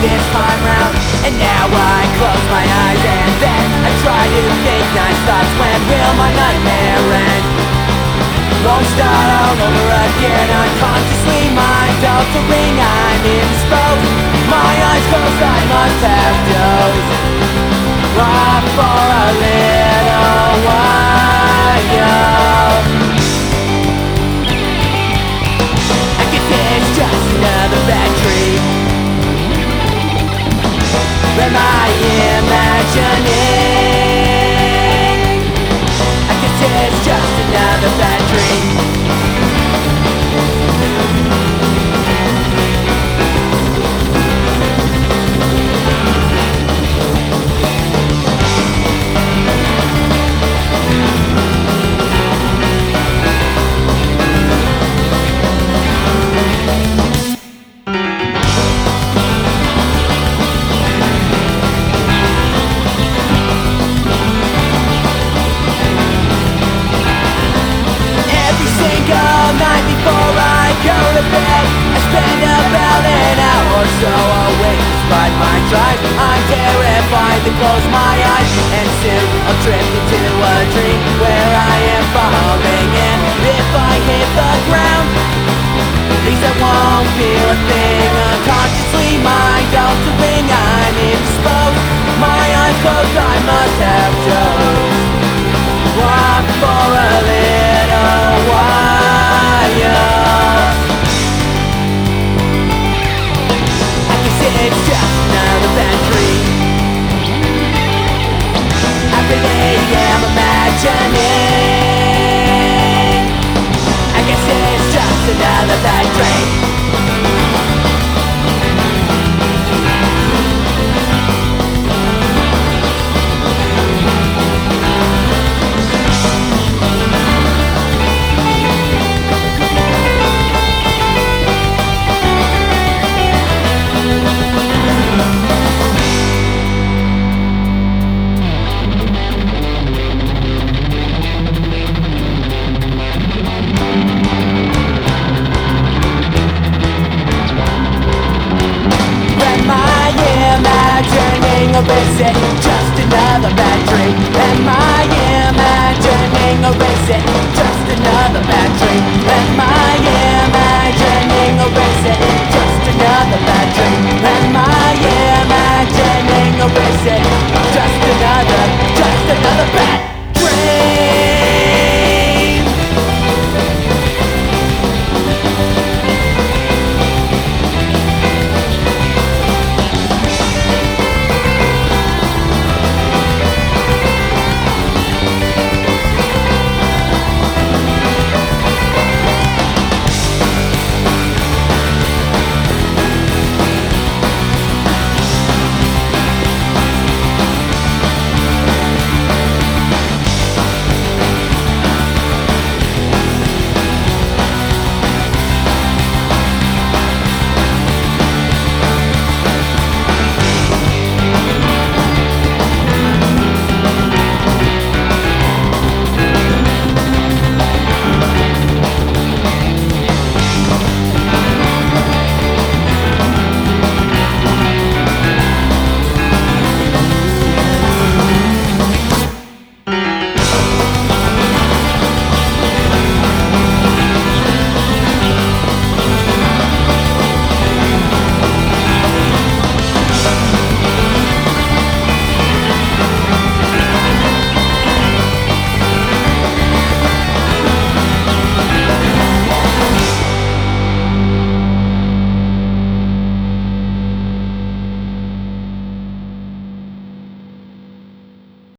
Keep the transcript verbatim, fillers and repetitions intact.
this time round. And now I close my eyes and then I try to think nice thoughts. When will my nightmare end? Won't start all over again. Unconsciously mind altering, I'm indisposed. My eyes closed, I must have dozed off for a little while. I guess it's just another bad dream. Am I imagining? I guess it's just another bad dream. Night before I go to bed, I spend about an hour or so awake. Despite my drive, I'm terrified to close my eyes, and soon I'll drift into a dream where I am falling. And if I hit the ground, at least I won't feel a thing. Unconsciously mind altering, I'm indisposed. My eyes closed, I must have dozed off for a little while. I guess it's just another bad dream. I really am imagining. I guess it's just another bad dream. Or is it just another bad dream? Am I imagining, or is it just another bad dream? Am I imagining, or is it just another bad dream? Am I imagining, or is it just another, just another bad